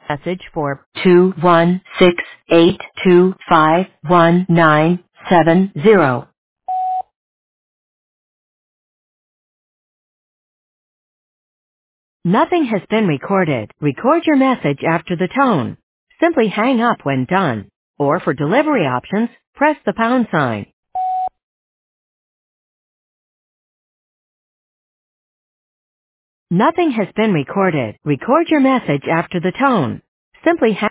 message for 21682511970. Nothing has been recorded. Record your message after the tone. Simply hang up when done. Or for delivery options, press the pound sign. Nothing has been recorded. Record your message after the tone. Simply hang